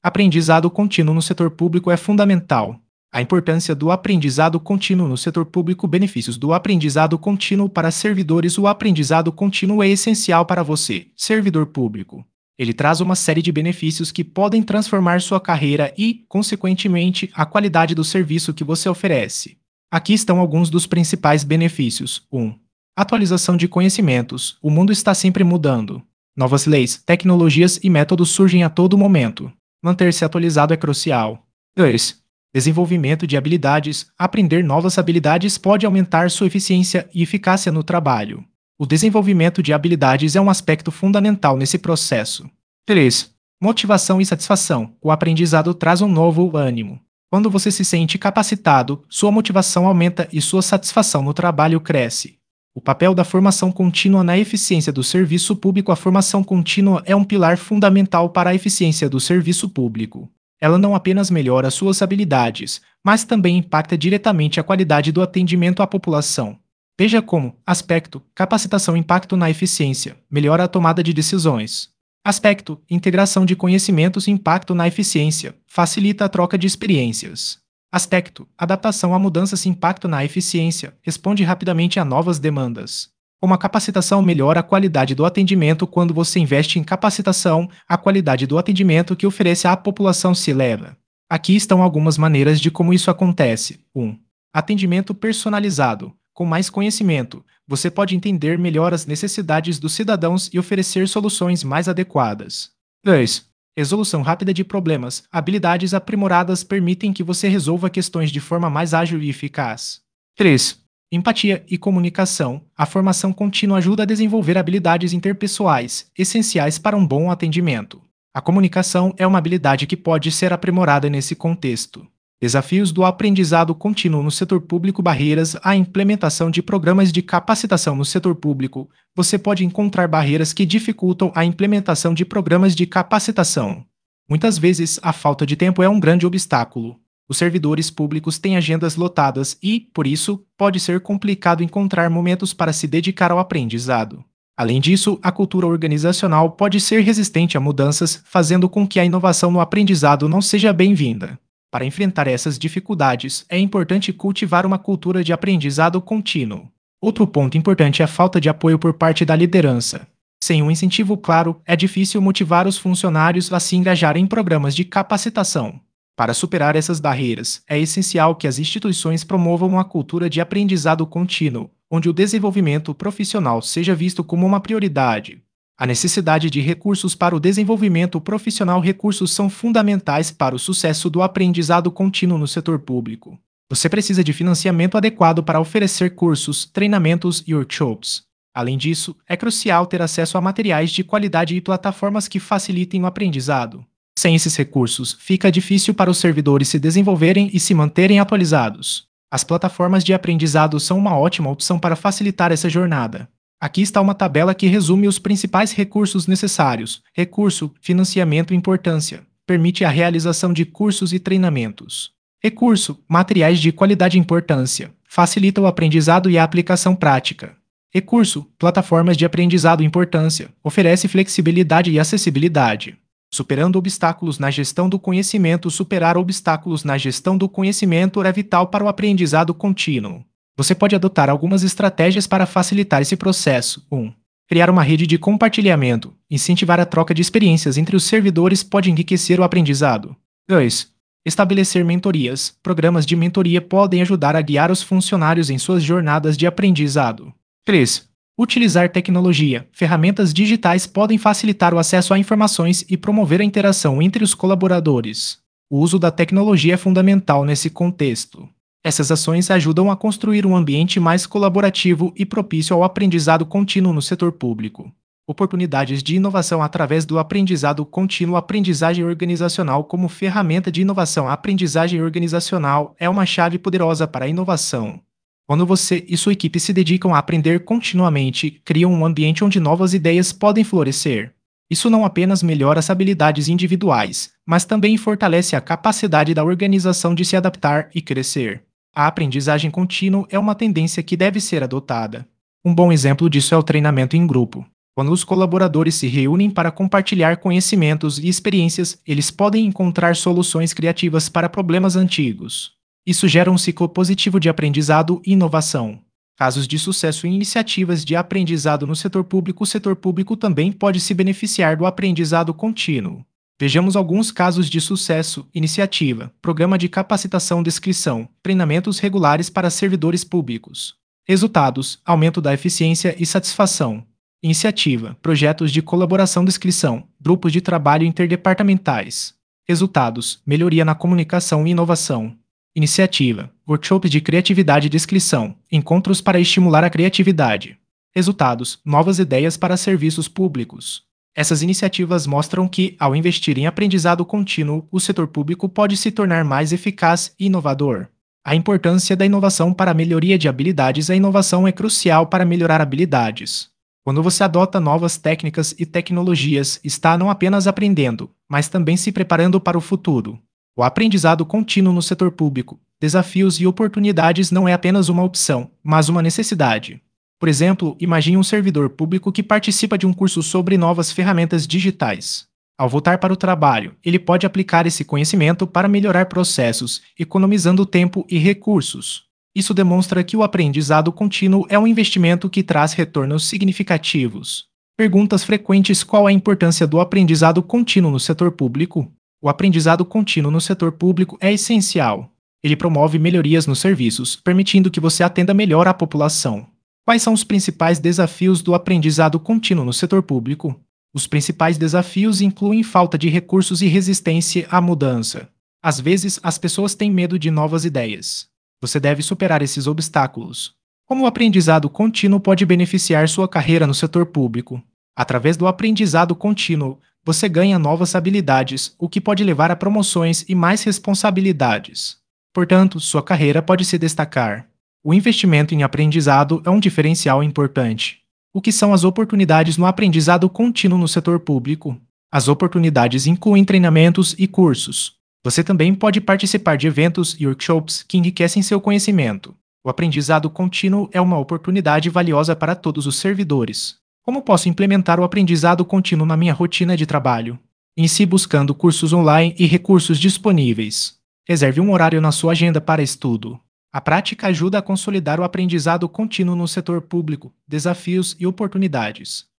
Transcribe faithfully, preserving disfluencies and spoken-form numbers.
Aprendizado contínuo no setor público é fundamental. A importância do aprendizado contínuo no setor público. Benefícios do aprendizado contínuo para servidores. O aprendizado contínuo é essencial para você, servidor público. Ele traz uma série de benefícios que podem transformar sua carreira e, consequentemente, a qualidade do serviço que você oferece. Aqui estão alguns dos principais benefícios. um. Atualização de conhecimentos. O mundo está sempre mudando. Novas leis, tecnologias e métodos surgem a todo momento. Manter-se atualizado é crucial. dois. Desenvolvimento de habilidades. Aprender novas habilidades pode aumentar sua eficiência e eficácia no trabalho. O desenvolvimento de habilidades é um aspecto fundamental nesse processo. três. Motivação e satisfação. O aprendizado traz um novo ânimo. Quando você se sente capacitado, sua motivação aumenta e sua satisfação no trabalho cresce. O papel da formação contínua na eficiência do serviço público. A formação contínua é um pilar fundamental para a eficiência do serviço público. Ela não apenas melhora suas habilidades, mas também impacta diretamente a qualidade do atendimento à população. Veja como: aspecto, capacitação, impacto na eficiência, melhora a tomada de decisões. Aspecto, integração de conhecimentos, impacto na eficiência, facilita a troca de experiências. Aspecto, adaptação a mudanças, impacto na eficiência, responde rapidamente a novas demandas. Como a capacitação melhora a qualidade do atendimento. Quando você investe em capacitação, a qualidade do atendimento que oferece à população se eleva. Aqui estão algumas maneiras de como isso acontece. um. Atendimento personalizado. Com mais conhecimento, você pode entender melhor as necessidades dos cidadãos e oferecer soluções mais adequadas. dois. Resolução rápida de problemas. Habilidades aprimoradas permitem que você resolva questões de forma mais ágil e eficaz. três. Empatia e comunicação. A formação contínua ajuda a desenvolver habilidades interpessoais, essenciais para um bom atendimento. A comunicação é uma habilidade que pode ser aprimorada nesse contexto. Desafios do aprendizado contínuo no setor público. Barreiras à implementação de programas de capacitação no setor público. Você pode encontrar barreiras que dificultam a implementação de programas de capacitação. Muitas vezes, a falta de tempo é um grande obstáculo. Os servidores públicos têm agendas lotadas e, por isso, pode ser complicado encontrar momentos para se dedicar ao aprendizado. Além disso, a cultura organizacional pode ser resistente a mudanças, fazendo com que a inovação no aprendizado não seja bem-vinda. Para enfrentar essas dificuldades, é importante cultivar uma cultura de aprendizado contínuo. Outro ponto importante é a falta de apoio por parte da liderança. Sem um incentivo claro, é difícil motivar os funcionários a se engajarem em programas de capacitação. Para superar essas barreiras, é essencial que as instituições promovam uma cultura de aprendizado contínuo, onde o desenvolvimento profissional seja visto como uma prioridade. A necessidade de recursos para o desenvolvimento profissional. Recursos são fundamentais para o sucesso do aprendizado contínuo no setor público. Você precisa de financiamento adequado para oferecer cursos, treinamentos e workshops. Além disso, é crucial ter acesso a materiais de qualidade e plataformas que facilitem o aprendizado. Sem esses recursos, fica difícil para os servidores se desenvolverem e se manterem atualizados. As plataformas de aprendizado são uma ótima opção para facilitar essa jornada. Aqui está uma tabela que resume os principais recursos necessários. Recurso, financiamento e importância. Permite a realização de cursos e treinamentos. Recurso, materiais de qualidade e importância. Facilita o aprendizado e a aplicação prática. Recurso, plataformas de aprendizado e importância. Oferece flexibilidade e acessibilidade. Superando obstáculos na gestão do conhecimento. Superar obstáculos na gestão do conhecimento é vital para o aprendizado contínuo. Você pode adotar algumas estratégias para facilitar esse processo. um. Criar uma rede de compartilhamento. Incentivar a troca de experiências entre os servidores pode enriquecer o aprendizado. dois. Estabelecer mentorias. Programas de mentoria podem ajudar a guiar os funcionários em suas jornadas de aprendizado. três. Utilizar tecnologia. Ferramentas digitais podem facilitar o acesso a informações e promover a interação entre os colaboradores. O uso da tecnologia é fundamental nesse contexto. Essas ações ajudam a construir um ambiente mais colaborativo e propício ao aprendizado contínuo no setor público. Oportunidades de inovação através do aprendizado contínuo. Aprendizagem organizacional como ferramenta de inovação. A aprendizagem organizacional é uma chave poderosa para a inovação. Quando você e sua equipe se dedicam a aprender continuamente, criam um ambiente onde novas ideias podem florescer. Isso não apenas melhora as habilidades individuais, mas também fortalece a capacidade da organização de se adaptar e crescer. A aprendizagem contínua é uma tendência que deve ser adotada. Um bom exemplo disso é o treinamento em grupo. Quando os colaboradores se reúnem para compartilhar conhecimentos e experiências, eles podem encontrar soluções criativas para problemas antigos. Isso gera um ciclo positivo de aprendizado e inovação. Casos de sucesso em iniciativas de aprendizado no setor público. O setor público também pode se beneficiar do aprendizado contínuo. Vejamos alguns casos de sucesso: iniciativa, programa de capacitação descrição, treinamentos regulares para servidores públicos. Resultados: aumento da eficiência e satisfação. Iniciativa, projetos de colaboração descrição, grupos de trabalho interdepartamentais. Resultados: melhoria na comunicação e inovação. Iniciativa, workshops de criatividade e descrição, encontros para estimular a criatividade. Resultados: novas ideias para serviços públicos. Essas iniciativas mostram que, ao investir em aprendizado contínuo, o setor público pode se tornar mais eficaz e inovador. A importância da inovação para a melhoria de habilidades. A inovação é crucial para melhorar habilidades. Quando você adota novas técnicas e tecnologias, está não apenas aprendendo, mas também se preparando para o futuro. O aprendizado contínuo no setor público, desafios e oportunidades não é apenas uma opção, mas uma necessidade. Por exemplo, imagine um servidor público que participa de um curso sobre novas ferramentas digitais. Ao voltar para o trabalho, ele pode aplicar esse conhecimento para melhorar processos, economizando tempo e recursos. Isso demonstra que o aprendizado contínuo é um investimento que traz retornos significativos. Perguntas frequentes: qual a importância do aprendizado contínuo no setor público? O aprendizado contínuo no setor público é essencial. Ele promove melhorias nos serviços, permitindo que você atenda melhor à população. Quais são os principais desafios do aprendizado contínuo no setor público? Os principais desafios incluem falta de recursos e resistência à mudança. Às vezes, as pessoas têm medo de novas ideias. Você deve superar esses obstáculos. Como o aprendizado contínuo pode beneficiar sua carreira no setor público? Através do aprendizado contínuo, você ganha novas habilidades, o que pode levar a promoções e mais responsabilidades. Portanto, sua carreira pode se destacar. O investimento em aprendizado é um diferencial importante. O que são as oportunidades no aprendizado contínuo no setor público? As oportunidades incluem treinamentos e cursos. Você também pode participar de eventos e workshops que enriquecem seu conhecimento. O aprendizado contínuo é uma oportunidade valiosa para todos os servidores. Como posso implementar o aprendizado contínuo na minha rotina de trabalho? Inicie buscando cursos online e recursos disponíveis. Reserve um horário na sua agenda para estudo. A prática ajuda a consolidar o aprendizado contínuo no setor público, desafios e oportunidades.